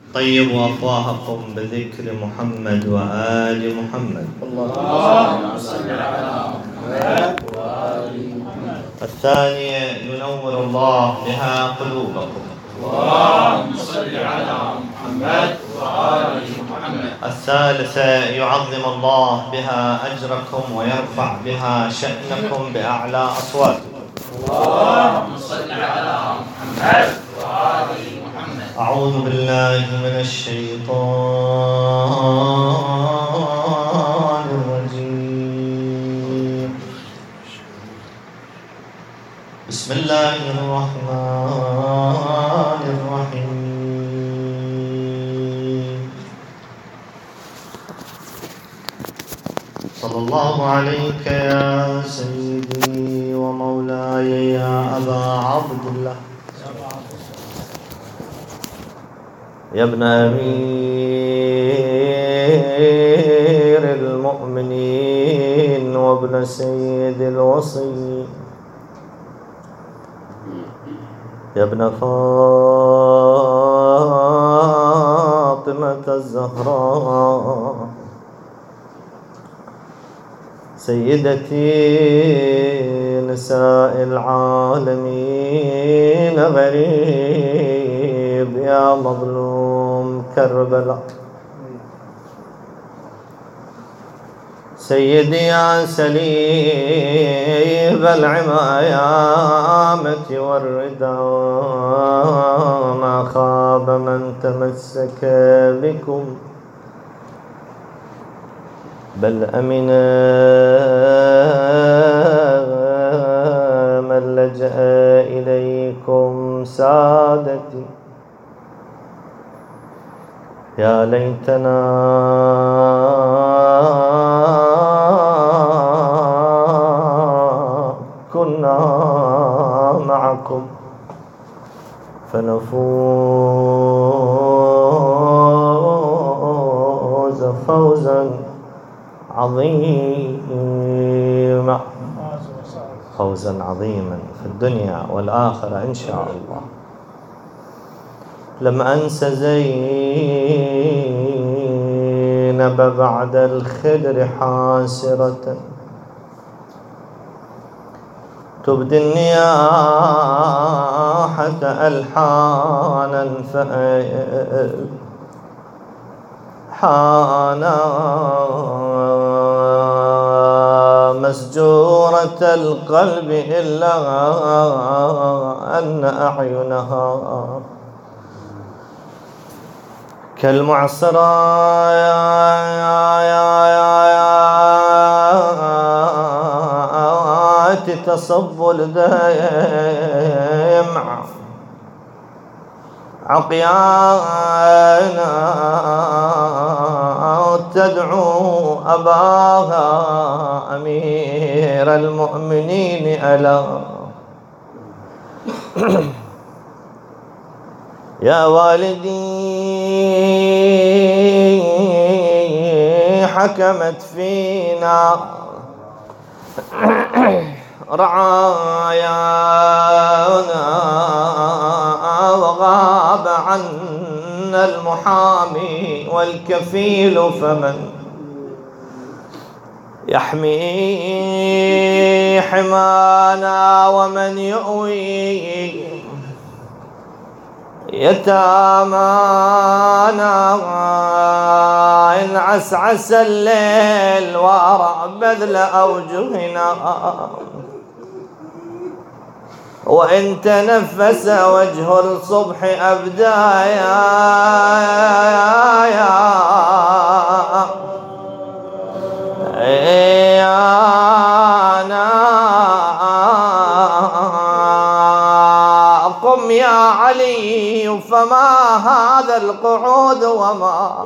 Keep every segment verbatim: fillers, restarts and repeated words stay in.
طيبوا أفواهكم بذكر محمد وآل محمد. اللهم صل على محمد وآل محمد. الثانية ينور الله بها قلوبكم. اللهم صل على محمد وآل محمد. الثالثة يعظم الله بها أجركم ويرفع بها شأنكم بأعلى أصواتكم. اللهم صل على محمد وآل محمد. أعوذ بالله من الشيطان الرجيم. بسم الله الرحمن الرحيم. صلى الله عليك يا سيدي ومولاي يا أبا عبد الله، يا ابن أمير المؤمنين وابن سيد الوصي، يا ابن فاطمة الزهراء، سيدتي نساء العالمين، غريب يا مظلوم كربلاء، سيدي يا سليب العمايامة والرداء، ما خاب من تمسك بكم بل أمن من لجأ إليكم سادتي. يا ليتنا كنا معكم فنفوز فوزا عظيما، فوزا عظيما في الدنيا والآخرة إن شاء الله. لم أنس زينب بعد الخدر حاسرة، تبدي النياحة ألحانا فألحانا مسجورة القلب إلا أن أعينها كالمعصرات تصب الدمع عقيانا تدعو أباها أمير المؤمنين ألا يا والدي حكمت فينا رعايانا وغاب عنا المحامي والكفيل، فمن يحمي حمانا ومن يؤوي يتامانا؟ إن عسعس الليل وأرى بذل أوجهنا، وإن تنفس وجه الصبح أبدايا قم يا علي فما هذا القعود وما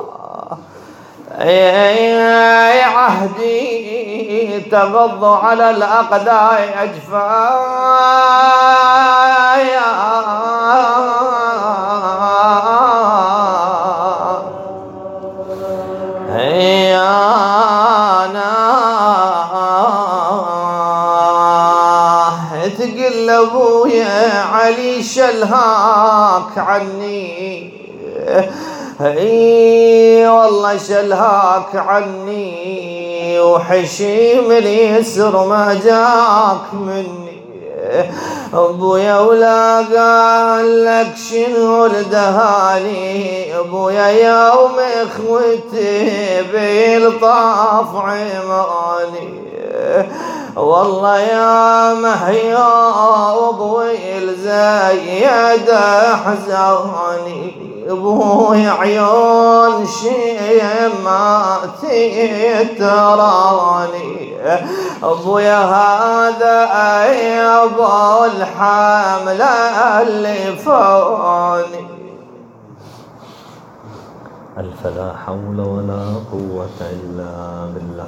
عهدي تغض على الأقداء أجفايا. تقل ابويا علي شلهاك عني اي والله شلهاك عني وحشيم اليسر ما جاك مني. ابويا ولا قال لك شنو الدهاني، ابويا يوم اخوتي بالطاف عماني. والله يا مهيا ابوي زايد احزاني، ابوي عيون شيماتي تراني. ابويا هذا يا ابو الحمله اللي فاني. الف لا حول ولا قوه الا بالله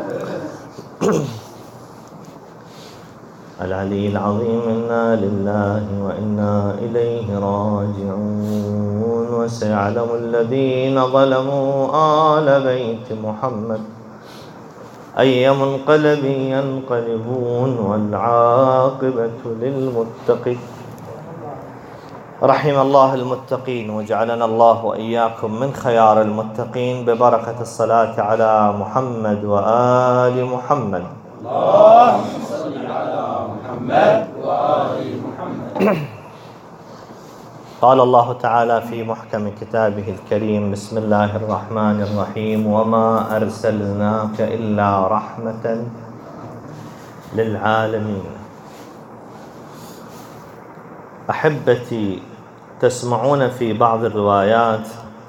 العلي العظيم. إنا لله وإنا إليه راجعون. وسيعلم الذين ظلموا آل بيت محمد أي منقلب ينقلبون والعاقبة للمتقين. رحم الله المتقين وجعلنا الله وإياكم من خيار المتقين ببركة الصلاة على محمد وآل محمد. اللهم صل على محمد وآل محمد. قال الله تعالى في محكم كتابه الكريم: بسم الله الرحمن الرحيم: وما أرسلناك إلا رحمة للعالمين. أحبتي، تسمعون في بعض الروايات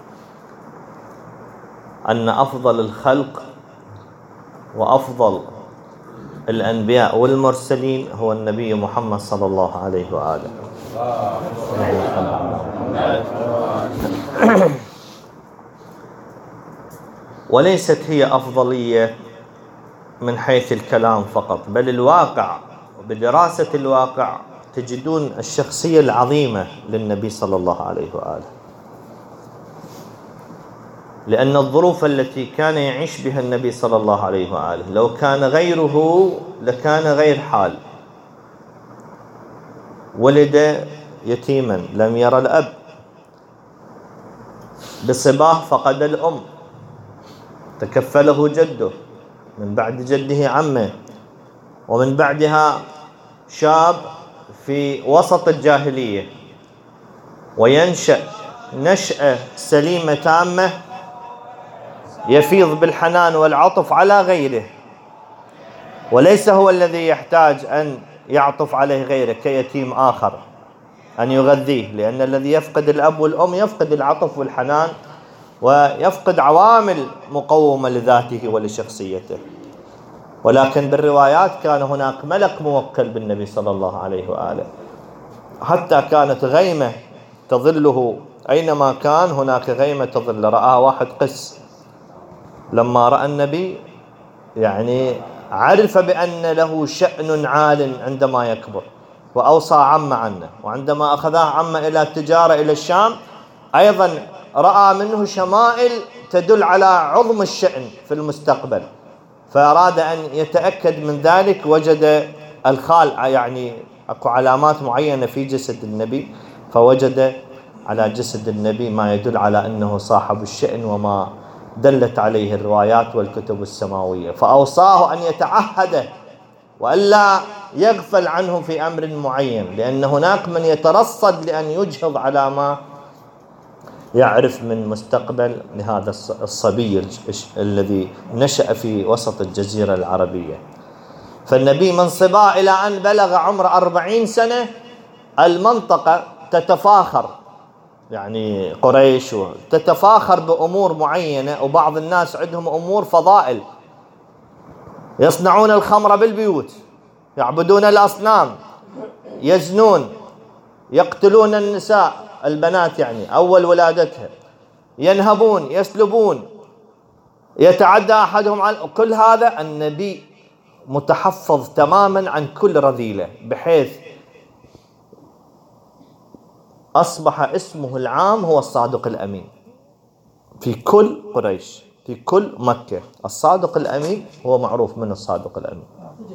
أن أفضل الخلق وأفضل الأنبياء والمرسلين هو النبي محمد صلى الله عليه وآله. وليست هي أفضلية من حيث الكلام فقط، بل الواقع، بدراسة الواقع تجدون الشخصية العظيمة للنبي صلى الله عليه وآله، لأن الظروف التي كان يعيش بها النبي صلى الله عليه وآله لو كان غيره لكان غير حال. ولد يتيما لم يرى الأب، بصباه فقد الأم، تكفله جده، من بعد جده عمه، ومن بعدها شاب في وسط الجاهلية، وينشأ نشأة سليمة تامة يفيض بالحنان والعطف على غيره، وليس هو الذي يحتاج أن يعطف عليه غيره كيتيم آخر أن يغذيه، لأن الذي يفقد الأب والأم يفقد العطف والحنان ويفقد عوامل مقومة لذاته ولشخصيته. ولكن بالروايات كان هناك ملك موكل بالنبي صلى الله عليه وآله، حتى كانت غيمة تظله أينما كان، هناك غيمة تظل. رأى واحد قس، لما رأى النبي يعني عرف بأن له شأن عال عندما يكبر، وأوصى عمه عنه. وعندما أخذاه عمه إلى التجارة إلى الشام أيضا رأى منه شمائل تدل على عظم الشأن في المستقبل، فأراد أن يتأكد من ذلك. وجد الخال، يعني أكو علامات معينة في جسد النبي، فوجد على جسد النبي ما يدل على أنه صاحب الشأن وما دلت عليه الروايات والكتب السماوية، فأوصاه أن يتعهده وألا يغفل عنه في أمر معين، لأن هناك من يترصد لأن يجهض على ما يعرف من مستقبل لهذا الصبي الذي نشأ في وسط الجزيرة العربية. فالنبي من صباه إلى أن بلغ عمر أربعين سنة المنطقة تتفاخر، يعني قريش تتفاخر بأمور معينة، وبعض الناس عندهم أمور فضائل، يصنعون الخمر بالبيوت، يعبدون الأصنام، يزنون، يقتلون النساء البنات يعني أول ولادتها، ينهبون، يسلبون، يتعدى أحدهم على كل هذا. النبي متحفظ تماما عن كل رذيلة، بحيث أصبح اسمه العام هو الصادق الأمين في كل قريش، في كل مكة. الصادق الأمين هو معروف من الصادق الأمين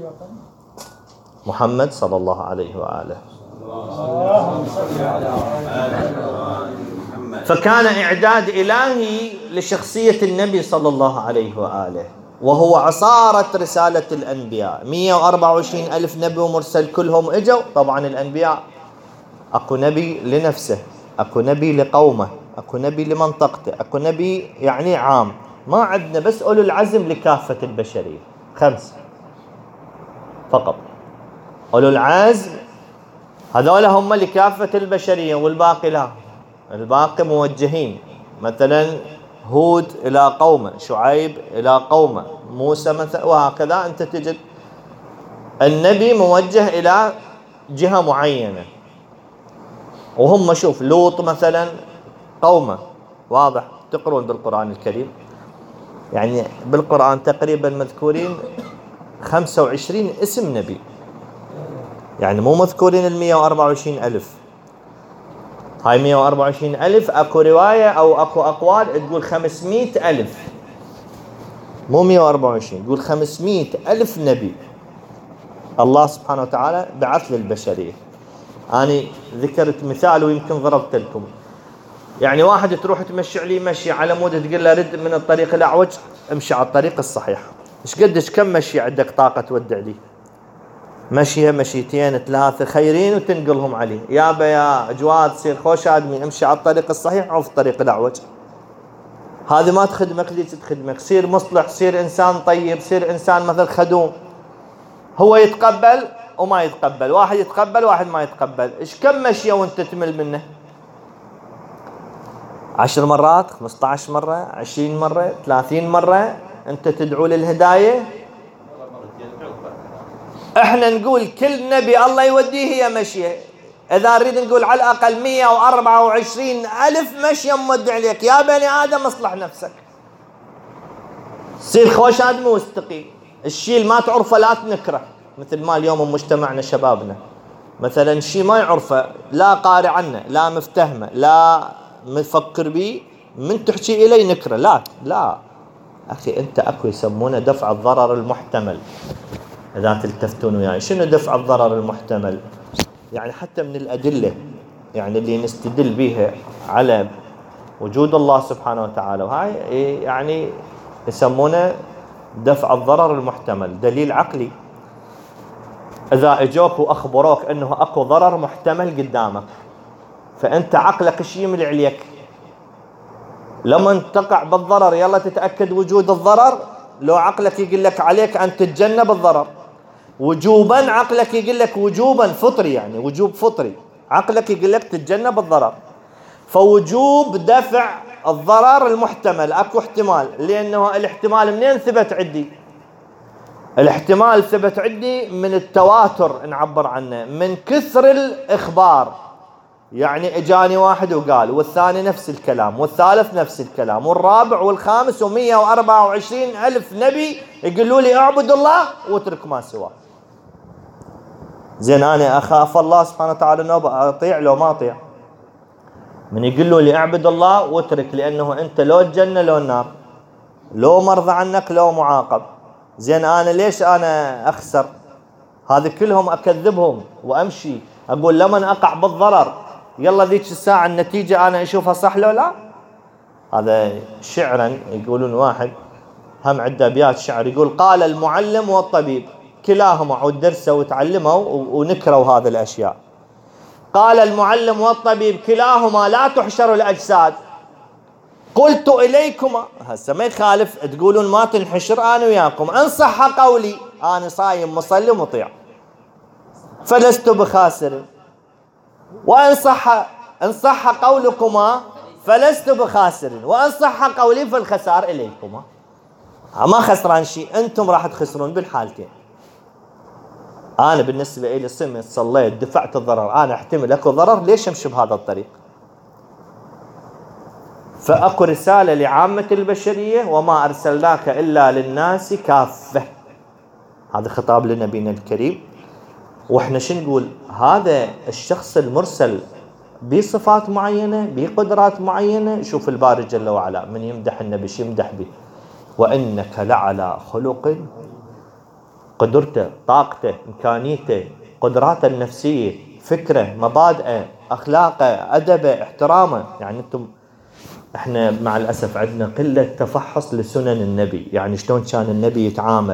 محمد صلى الله عليه وآله. اللهم صل على محمد وآل محمد. فكان إعداد إلهي لشخصية النبي صلى الله عليه وآله، وهو عصارة رسالة الأنبياء. مئة وأربعة وعشرين ألف نبي ومرسل كلهم إجوا. طبعا الأنبياء أكو نبي لنفسه، أكو نبي لقومه، أكو نبي لمنطقته، أكو نبي يعني عام. ما عندنا بس أولو العزم لكافة البشرية، خمسة فقط. أولو العزم هذول هم لكافة البشرية، والباقي لا، الباقي موجهين. مثلا هود إلى قومه، شعيب إلى قومه، موسى مثلا، وهكذا. أنت تجد النبي موجه إلى جهة معينة، وهم شوف لوط مثلا قومه، واضح. تقرون بالقرآن الكريم، يعني بالقرآن تقريبا مذكورين خمسة وعشرين اسم نبي، يعني مو مذكورين المئة وأربعة وعشرين ألف. هاي مئة وأربعة وعشرين ألف أكو رواية أو أكو أقوال تقول خمسمئة ألف، مو مئة وأربعة وعشرين، تقول خمسمئة ألف نبي الله سبحانه وتعالى بعث للبشرية. أنا ذكرت مثال ويمكن ضربت لكم، يعني واحد تروح تمشي عليه مشي على مود تقول له رد من الطريق الأعوج، امشي على الطريق الصحيح. ايش قدش كم مشي عندك طاقة تودع لي؟ مشيه مشيتين ثلاثة خيرين وتنقلهم عليه. يابا يا جواد صير خوش آدمي، امشي على الطريق الصحيح أو في الطريق الأعوج. هذه ما تخدمك، ليش تخدمك؟ صير مصلح، صير إنسان طيب، صير إنسان مثل خدوم. هو يتقبل وما يتقبل، واحد يتقبل واحد ما يتقبل. ايش كم مشيه وانت تمل منه؟ عشر مرات، خمسة عشر مرة، عشرين مرة، ثلاثين مرة انت تدعو للهداية. احنا نقول كل نبي الله يوديه هي مشيه. اذا نريد نقول على الاقل مئة وأربعة وعشرين ألف مشيه مودع لك. يا بني ادم اصلح نفسك، صير خوش ادمي واستقيم. الشيء اللي ما تعرفه لا تنكره، مثل ما اليوم مجتمعنا شبابنا مثلا شيء ما يعرفه، لا قارئ عنه، لا مفتهمه، لا مفكر به، من تحكي الي نكره. لا لا اخي، انت اكو يسمونه دفع الضرر المحتمل. اذا تلتفتون وياي، شنو دفع الضرر المحتمل؟ يعني حتى من الادله يعني اللي نستدل بها على وجود الله سبحانه وتعالى، وهاي يعني يسمونه دفع الضرر المحتمل، دليل عقلي. اذا اجوك واخبروك انه اكو ضرر محتمل قدامك، فانت عقلك ايش يملي عليك؟ لما تقع بالضرر يلا تتاكد وجود الضرر، لو عقلك يقول لك عليك ان تتجنب الضرر وجوبا، عقلك يقول لك وجوبا فطري، يعني وجوب فطري، عقلك يقول لك تتجنب الضرر. فوجوب دفع الضرر المحتمل، اكو احتمال، لانه الاحتمال منين ثبت عندي؟ الاحتمال ثبت عندي من التواتر، نعبر عنه من كثر الاخبار. يعني اجاني واحد وقال، والثاني نفس الكلام، والثالث نفس الكلام، والرابع والخامس، ومئة وأربعة وعشرين ألف نبي يقولوا لي اعبد الله واترك ما سواه. زين انا اخاف الله سبحانه وتعالى انه اطيع لو ما اطيع؟ من يقولوا لي اعبد الله واترك، لانه انت لو الجنه لو النار، لو مرضى عنك لو معاقب. زين انا ليش انا اخسر؟ هذه كلهم اكذبهم وامشي اقول لمن اقع بالضرر يلا ذيك الساعه النتيجه انا اشوفها صح لو لا. هذا شعرا يقولون واحد هم عنده ابيات شعر يقول: قال المعلم والطبيب كلاهما عود درسوا وتعلموا ونكروا هذه الاشياء. قال المعلم والطبيب كلاهما لا تحشر الاجساد، قلت اليكما. هسه ما يخالف تقولون ما تنحشر، انا وياكم ان صح قولي انا صايم مصلي مطيع فلست بخاسر، وان صح ان صح قولكما فلست بخاسر، وان صح قولي فالخسار اليكما. ما خسران شيء، انتم راح تخسرون بالحالتين. انا بالنسبه لي صمت صليت دفعت الضرر، انا احتمل اكو ضرر، ليش امشي بهذا الطريق؟ فاكو رساله لعامه البشريه: وما ارسلناك الا للناس كافه. هذا خطاب لنبينا الكريم. واحنا شو نقول؟ هذا الشخص المرسل بصفات معينه بقدرات معينه. شوف الباري جل وعلا من يمدح النبي شو يمدح به: وانك لعلى خلق. قدرته، طاقته، امكانيته، قدراته النفسيه، فكره، مبادئه، اخلاقه، ادبه، احترامه. يعني انتم احنا مع الأسف عندنا قلة تفحص لسنن النبي، يعني شلون كان النبي يتعامل.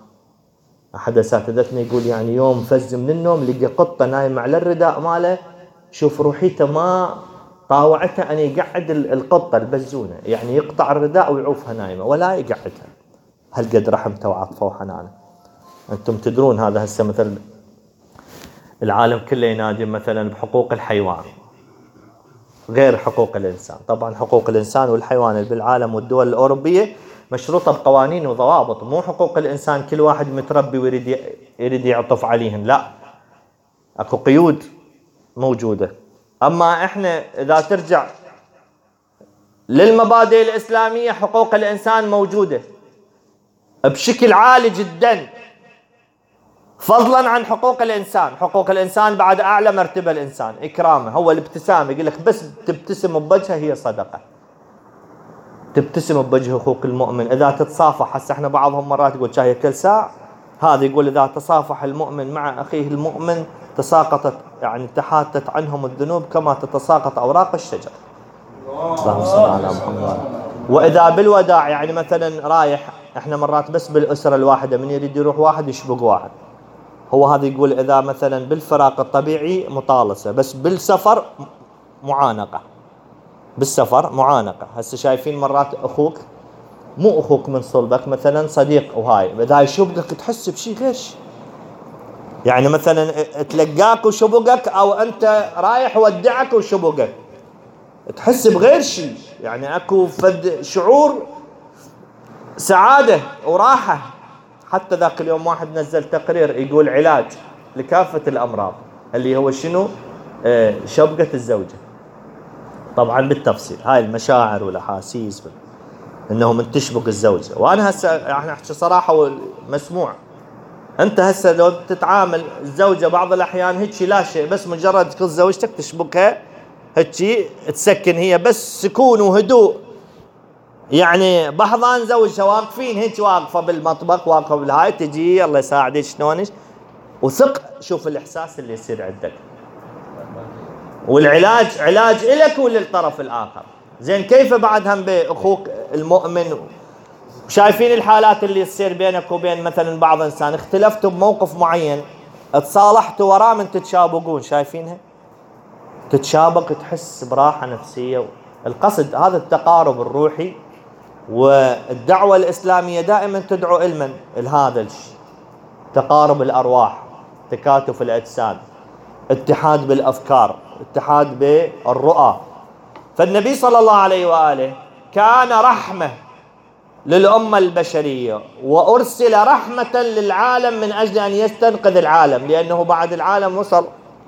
أحد أساتذتنا يقول يعني يوم فز من النوم لقى قطة نايمة على الرداء ماله، شوف روحيته ما طاوعته أن يقعد القطة البزونة، يعني يقطع الرداء ويعوفها نايمة ولا يقعدها. هل قد رحمته وعطفه وحنانه. أنتم تدرون هذا هسه مثل العالم كله ينادي مثلا بحقوق الحيوان غير حقوق الإنسان. طبعا حقوق الإنسان والحيوان بالعالم والدول الأوروبية مشروطة بقوانين وضوابط، مو حقوق الإنسان كل واحد متربي ويريد يريد يعطف عليهن، لا، أكو قيود موجودة. أما إحنا إذا ترجع للمبادئ الإسلامية حقوق الإنسان موجودة بشكل عالي جدا، فضلا عن حقوق الإنسان. حقوق الإنسان بعد أعلى مرتبة الإنسان إكرامه، هو الابتسامة، يقول لك بس تبتسم بوجهه هي صدقة، تبتسم بوجه أخوك المؤمن. إذا تتصافح، هسه احنا بعضهم مرات يقول شاي كل ساعة، هذا يقول إذا تصافح المؤمن مع أخيه المؤمن تساقطت، يعني تحاتت عنهم الذنوب كما تتساقط أوراق الشجر. اللهم صل على محمد. وإذا بالوداع، يعني مثلا رايح، احنا مرات بس بالأسرة الواحدة من يريد يروح واحد يشبق واحد، هو هذا يقول إذا مثلا بالفراق الطبيعي مطالسة، بس بالسفر معانقة، بالسفر معانقة. هسه شايفين مرات أخوك مو أخوك من صلبك، مثلا صديق، وهاي إذا يشبقك تحس بشيء غير شيء، يعني مثلا تلقاك وشبقك، أو أنت رايح ودعك وشبقك تحس بغير شيء، يعني أكو فد شعور سعادة وراحة. حتى ذاك اليوم واحد نزل تقرير يقول علاج لكافة الأمراض اللي هو شنو؟ آه شبقة الزوجة. طبعا بالتفصيل هاي المشاعر والأحاسيس انه من تشبك الزوجة. وانا هسه احنا احكي صراحة ومسموع، انت هسه لو تتعامل الزوجة بعض الاحيان هيك لا شيء، بس مجرد تكون زوجتك تشبكها هيك تسكن، هي بس سكون وهدوء، يعني بحضان زوجها واقفين هيك، واقفة بالمطبخ واقفة بالهاي، تجي الله يساعدك شلونش، وثق شوف الاحساس اللي يصير عندك. والعلاج علاج إلك وللطرف الآخر. زين كيف بعد هم بأخوك المؤمن؟ شايفين الحالات اللي تصير بينك وبين مثلا بعض إنسان، اختلفتوا بموقف معين، تصالحتوا وراه من تتشابقون، شايفينها؟ تتشابق تحس براحة نفسية. القصد هذا التقارب الروحي، والدعوة الإسلامية دائما تدعو إلمن لهذا الشيء، تقارب الأرواح، تكاتف الأجساد، اتحاد بالأفكار، اتحاد بالرؤى. فالنبي صلى الله عليه وآله كان رحمة للأمة البشرية، وأرسل رحمة للعالم من أجل أن يستنقذ العالم، لأنه بعد العالم وصل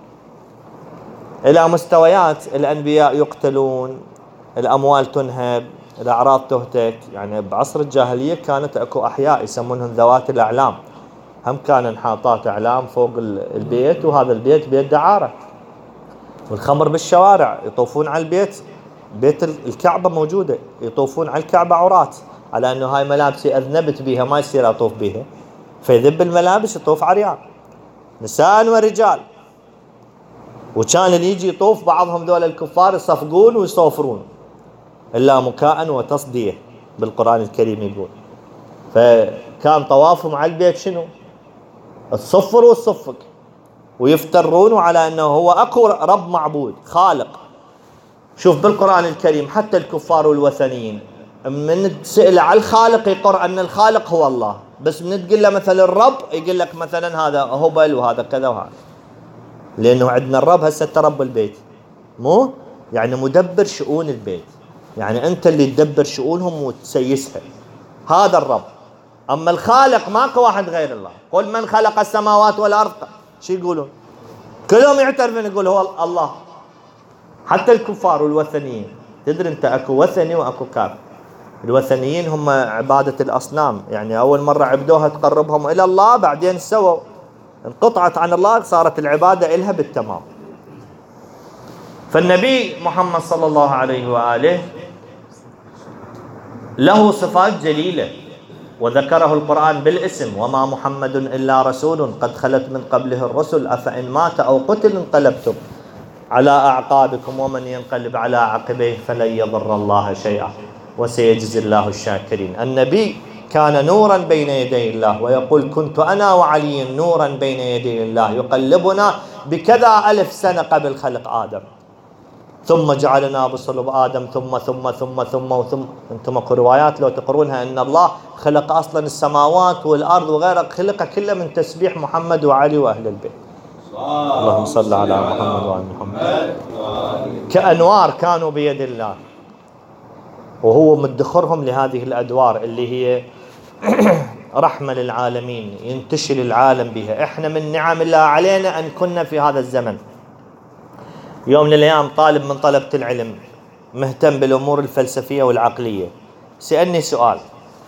إلى مستويات الأنبياء يقتلون، الأموال تنهب، الأعراض تهتك. يعني بعصر الجاهلية كانت أكو أحياء يسمونهم ذوات الأعلام، هم كان انحاطات أعلام فوق البيت، وهذا البيت بيت دعارة، والخمر بالشوارع، يطوفون على البيت، بيت الكعبة موجودة، يطوفون على الكعبة عورات، على أنه هاي ملابسي أذنبت بيها ما يصير أطوف بيها، فيذب الملابس يطوف عريان نساء ورجال. وكان اللي يجي يطوف بعضهم دول الكفار يصفقون ويصوفرون، إلا مكاء وتصدية بالقرآن الكريم يقول. فكان طوافهم على البيت شنو؟ الصفر والصفق، ويفترون على أنه هو أكو رب معبود خالق. شوف بالقرآن الكريم حتى الكفار والوثنيين من تسأل على الخالق يقر أن الخالق هو الله، بس من تقول له مثلا الرب يقول لك مثلا هذا هبل وهذا كذا وهذا، لأنه عندنا الرب هسه رب البيت، مو يعني مدبر شؤون البيت، يعني أنت اللي تدبر شؤونهم وتسيسها، هذا الرب. أما الخالق ماكو واحد غير الله. قل من خلق السماوات والأرض، شو يقولون؟ كلهم يعترفون يقول هو الله، حتى الكفار والوثنيين. تدري أنت أكو وثني وأكو كافر. الوثنيين هم عبادة الأصنام، يعني أول مرة عبدوها تقربهم إلى الله، بعدين سووا انقطعت عن الله، صارت العبادة إلها بالتمام. فالنبي محمد صلى الله عليه وآله له صفات جليلة، وذكره القرآن بالاسم: وما محمد إلا رسول قد خلت من قبله الرسل أفإن مات أو قتل انقلبتم على أعقابكم ومن ينقلب على عقبيه فلن يضر الله شيئا وسيجزي الله الشاكرين. النبي كان نورا بين يدي الله، ويقول كنت أنا وعلي نورا بين يدي الله يقلبنا بكذا ألف سنة قبل خلق آدم، ثم جعلنا بصلب آدم ثم ثم ثم ثم وثم. أنتم اكو روايات لو تقرونها أن الله خلق أصلا السماوات والأرض وغيرها، خلق كله من تسبيح محمد وعلي وأهل البيت. اللهم صل على محمد وعلى محمد. كأنوار كانوا بيد الله، وهو مدخرهم لهذه الأدوار اللي هي رحمة للعالمين، ينتشل العالم بها. احنا من نعم الله علينا أن كنا في هذا الزمن. يوم من الأيام طالب من طلبة العلم مهتم بالأمور الفلسفية والعقلية سألني سؤال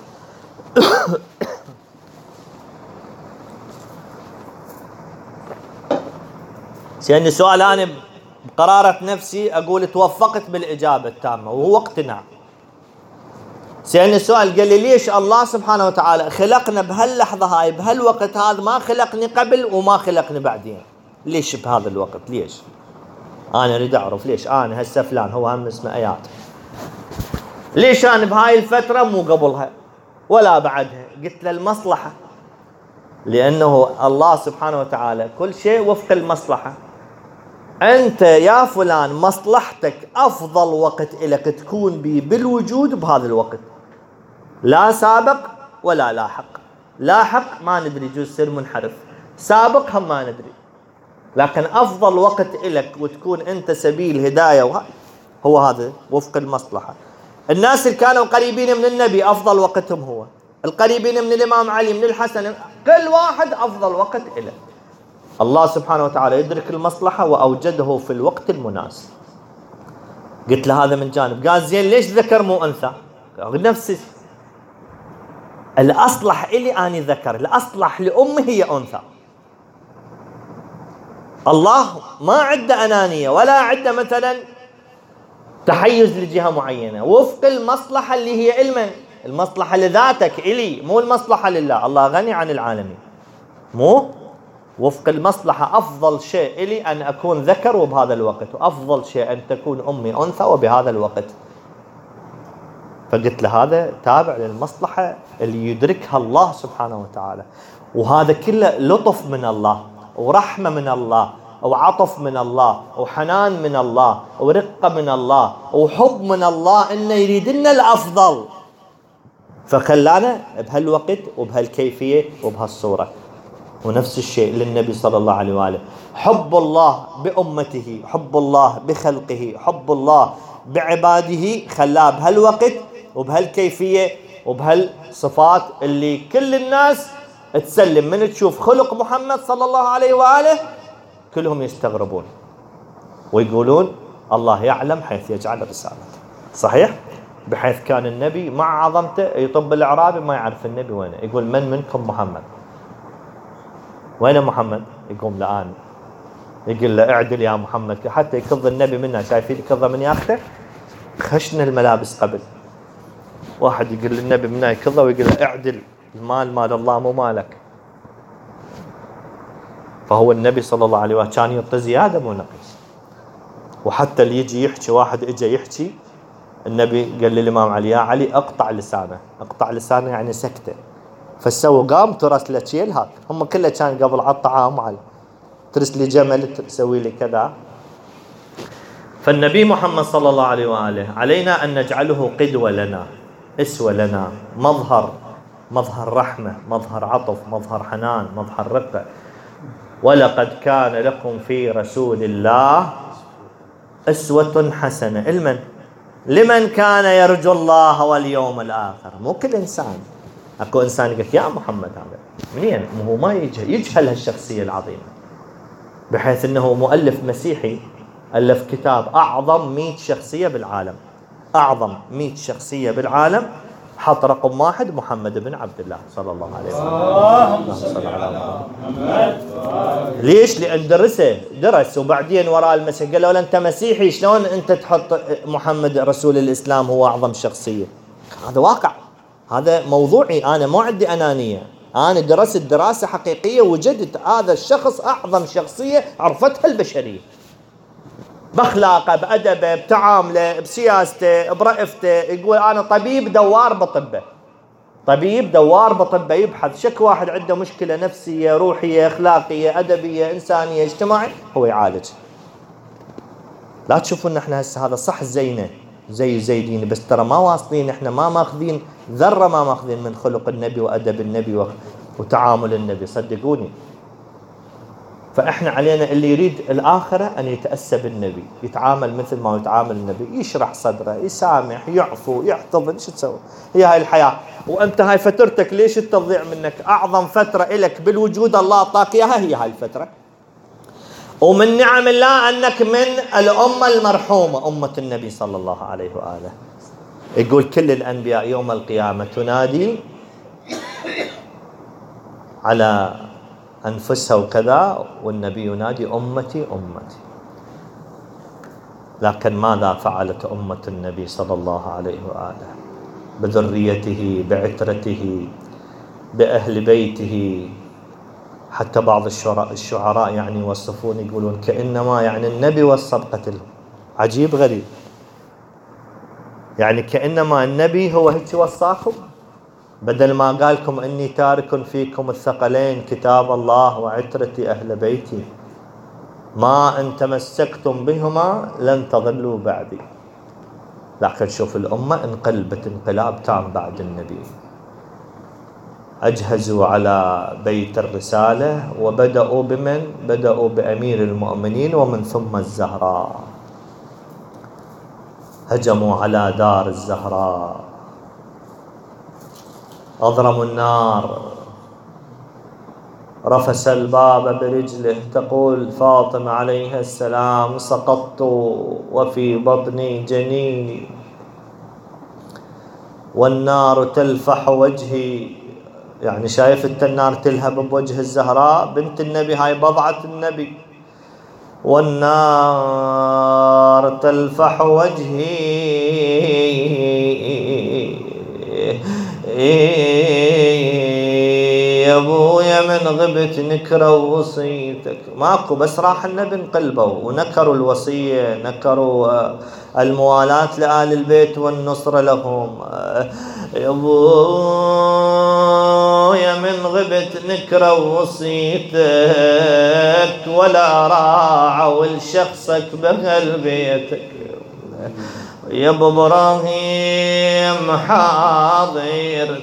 سألني سؤال أنا بقرارة نفسي أقول توفقت بالإجابة التامة وهو اقتناع. سألني سؤال قال لي ليش الله سبحانه وتعالى خلقنا بهاللحظة هاي بهالوقت هذا، ما خلقني قبل وما خلقني بعدين؟ ليش بهذا الوقت؟ ليش؟ أنا أريد أعرف ليش أنا هسه فلان هو هم اسمه آيات، ليش أنا بهاي الفترة مو قبلها ولا بعدها؟ قلت له المصلحة، لأنه الله سبحانه وتعالى كل شيء وفق المصلحة. أنت يا فلان مصلحتك أفضل وقت إلك تكون بي بالوجود بهذا الوقت، لا سابق ولا لاحق. لاحق ما ندري، يجوز يصير منحرف، سابق هم ما ندري، لكن أفضل وقت إلك وتكون أنت سبيل هداية هو هذا وفق المصلحة. الناس اللي كانوا قريبين من النبي أفضل وقتهم هو، القريبين من الإمام علي من الحسن، كل واحد أفضل وقت إله. الله سبحانه وتعالى يدرك المصلحة وأوجده في الوقت المناسب. قلت له هذا من جانب. قال زين ليش ذكر مو أنثى؟ نفس الأصلح إلي أني ذكر، الأصلح لأمي هي أنثى. الله ما عنده أنانية ولا عنده مثلا تحيز لجهة معينة، وفق المصلحة اللي هي علما، المصلحة لذاتك إلي مو المصلحة لله. الله غني عن العالمين، مو وفق المصلحة. أفضل شيء إلي أن أكون ذكر وبهذا الوقت، وأفضل شيء أن تكون أمي أنثى وبهذا الوقت. فقلت له هذا تابع للمصلحة اللي يدركها الله سبحانه وتعالى، وهذا كله لطف من الله ورحمة من الله وعطف من الله وحنان من الله ورقة من الله وحب من الله، إنه يريد لنا الأفضل، فخلانا بهالوقت وبهالكيفية وبهالصورة. ونفس الشيء للنبي صلى الله عليه وآله، حب الله بأمته، حب الله بخلقه، حب الله بعباده، خلاه بهالوقت وبهالكيفية وبهالصفات اللي كل الناس تسلم من تشوف خلق محمد صلى الله عليه وآله كلهم يستغربون ويقولون الله يعلم حيث يجعل رسالته. صحيح؟ بحيث كان النبي مع عظمته يطب الأعرابي ما يعرف النبي وينه، يقول من منكم محمد؟ وين محمد؟ يقوم لآن يقول له اعدل يا محمد، حتى يكظ النبي منها. شايفين يكظه من ياخته؟ خشنا الملابس قبل. واحد يقول للنبي منها يكظه ويقول له اعدل، المال مال الله مو مالك. فهو النبي صلى الله عليه وسلم كان يعطي زيادة مو نقص. وحتى اللي يجي يحكي، واحد اجى يحكي، النبي قال للإمام علي يا علي اقطع لسانه. اقطع لسانه يعني سكته. فسووا قام ترس له شيل هاك، هم كله كان قبل على الطعام على ترس لي جمل تسوي لي كذا. فالنبي محمد صلى الله عليه وآله علينا أن نجعله قدوة لنا، أسوة لنا، مظهر مظهر رحمة، مظهر عطف، مظهر حنان، مظهر رقة. ولقد كان لكم في رسول الله أسوة حسنة لمن؟ لمن كان يرجو الله واليوم الآخر. مو كل إنسان، أكو إنسان يقول يا محمد هذا منين؟ هو ما يجهل, يجهل هالشخصية العظيمة، بحيث أنه مؤلف مسيحي ألف كتاب أعظم مئة شخصية بالعالم، أعظم مئة شخصية بالعالم، حط رقم واحد محمد بن عبد الله صلى الله عليه وسلم. ليش؟ لأن درسه درس وبعدين وراء المسيح قال له أنت مسيحي شلون أنت تحط محمد رسول الإسلام هو أعظم شخصية؟ هذا واقع، هذا موضوعي، أنا ما عندي أنانية، أنا درست دراسة حقيقية وجدت هذا الشخص أعظم شخصية عرفتها البشرية. باخلاقه، بادبه، بتعامله، بسياسته، برأفته. يقول انا طبيب دوار بطبه، طبيب دوار بطبه، يبحث شك واحد عنده مشكله نفسيه، روحيه، اخلاقيه، ادبيه، انسانيه، اجتماعيه، هو يعالج. لا تشوفون احنا هسه هذا صح زينه زي زيدين، بس ترى ما واصلين، احنا ما ماخذين ذره، ما ماخذين من خلق النبي وادب النبي وتعامل النبي، صدقوني. فاحنا علينا اللي يريد الاخره ان يتاسى بالنبي، يتعامل مثل ما يتعامل النبي، يشرح صدره، يسامح، يعفو، يحتضن. شو تسوي؟ هي هاي الحياه. وانت هاي فترتك ليش تضيع منك؟ اعظم فتره لك بالوجود الله اعطاك اياها هي هاي الفتره. ومن نعم الله انك من الامه المرحومه، امه النبي صلى الله عليه واله. يقول كل الانبياء يوم القيامه تنادي على أنفسها وكذا، والنبي ينادي أمتي أمتي. لكن ماذا فعلت أمة النبي صلى الله عليه وآله بذريته، بعترته، بأهل بيته؟ حتى بعض الشعراء يعني يوصفون، يقولون كأنما يعني النبي وصف قتله. عجيب غريب، يعني كأنما النبي هو هيك وصاكم، بدل ما قالكم إني تارك فيكم الثقلين كتاب الله وعترتي أهل بيتي، ما إن تمسكتم بهما لن تضلوا بعدي. لكن شوف الأمة انقلبت انقلاب تام بعد النبي. أجهزوا على بيت الرسالة، وبدأوا بمن؟ بدأوا بأمير المؤمنين ومن ثم الزهراء. هجموا على دار الزهراء، أضرموا النار، رفس الباب برجله. تقول فاطمة عليها السلام سقطت وفي بطني جنيني والنار تلفح وجهي. يعني شايفت النار تلهب بوجه الزهراء بنت النبي، هاي بضعة النبي. والنار تلفح وجهي يا ابويا من غبت نكروا وصيتك. ماكو، بس راح النبي انقلبوا ونكروا الوصية، نكروا الموالاة لآل البيت والنصرة لهم. يا ابويا من غبت نكروا وصيتك، ولا راعوا لشخصك بأهل بيتك. يا ابو ابراهيم حاضر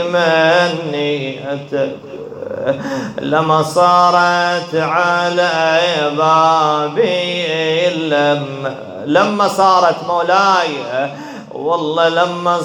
تمنيتك، لما صارت على بابي لما لما صارت مولاي، والله لما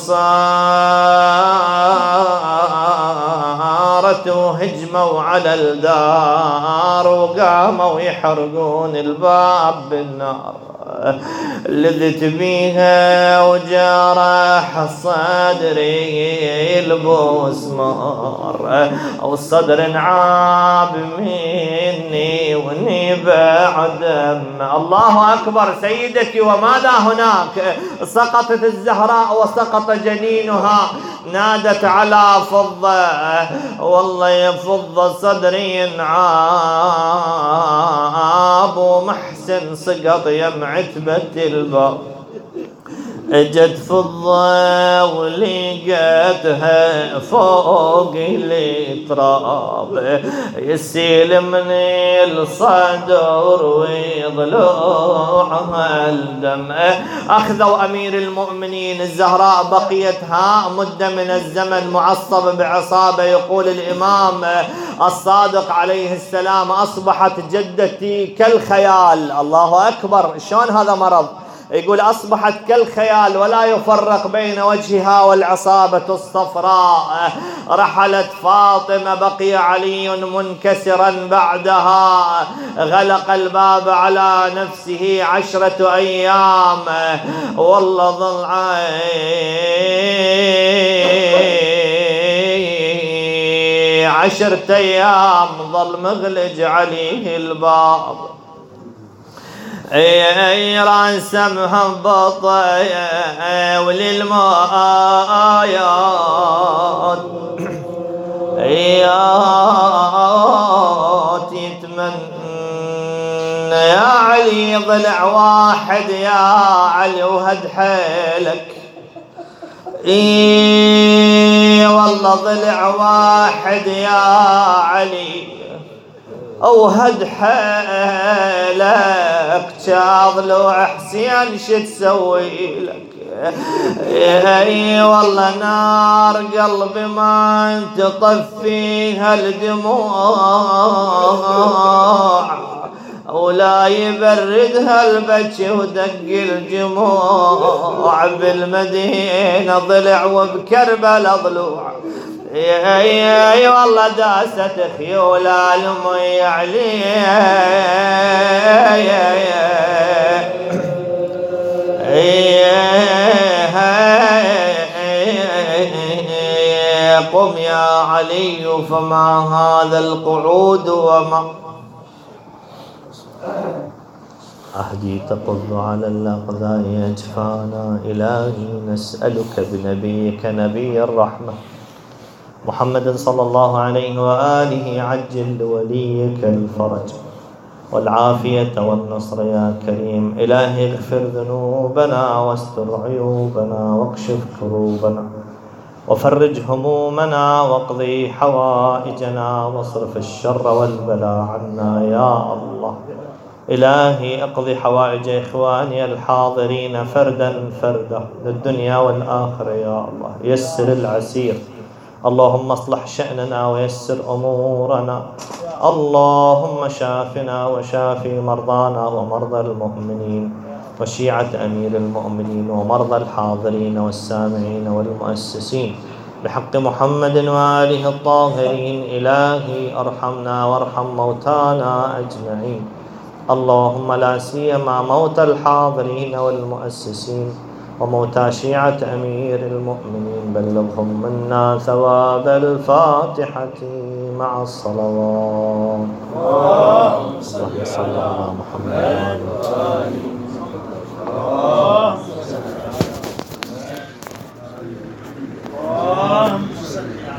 صارت وهجموا على الدار وقاموا يحرقون الباب بالنار، لذت بيها وجرح صدري البوسمار، والصدر انعاب مني واني بعد. الله اكبر سيدتي. وماذا هناك؟ سقطت الزهراء وسقط جنينها، نادت على فضة، والله يا فضة صدري انعاب، ومحسن سقط يم عتبة الباب. اجت فضة ولقيتها فوق التراب، يسيل من الصدر ويضلوعها الدم. اخذوا امير المؤمنين الزهراء، بقيتها مدة من الزمن معصب بعصابة. يقول الامام الصادق عليه السلام اصبحت جدتي كالخيال. الله اكبر، شلون هذا مرض؟ يقول أصبحت كالخيال ولا يفرق بين وجهها والعصابة الصفراء. رحلت فاطمة، بقي علي منكسرا بعدها، غلق الباب على نفسه عشرة أيام، والله ظل عشرة أيام ظل مغلج عليه الباب. اي راس مهبط وللمايات ايات يتمنى يا علي ضلع واحد يا علي وهد حيلك، اي والله ضلع واحد يا علي وهد حيلك، شاضلوع حسين شتسوي لك؟ اي والله نار قلبي ما انت طفيها الدموع، ولا يبردها البكي ودق الجموع، بالمدينة ضلع وبكربلاء ضلوع، اي والله داست خيول المي عليه، قم يا علي فما هذا القعود وما عهدي تقض على الأقذاء أجفانا، إلهي نسألك بنبيك نبي الرحمة محمد صلى الله عليه وآله عجل لوليك الفرج والعافية والنصر يا كريم. إلهي اغفر ذنوبنا واستر عيوبنا واكشف كروبنا وفرج همومنا واقضي حوائجنا واصرف الشر والبلاء عنا يا الله. إلهي اقضي حوائج إخواني الحاضرين فردا فردا للدنيا والآخرة يا الله. يسر العسير، اللهم اصلح شأننا ويسر أمورنا، اللهم شافنا وشافي مرضانا ومرضى المؤمنين وشيعة أمير المؤمنين ومرضى الحاضرين والسامعين والمؤسسين بحق محمد وآله الطاهرين. إلهي ارحمنا وارحم موتانا أجمعين، اللهم لا سيما موتى الحاضرين والمؤسسين وموتى شيعة أمير المؤمنين، بلغهم منا ثواب الفاتحة مع الصلوات. اللهم صل على محمد وآله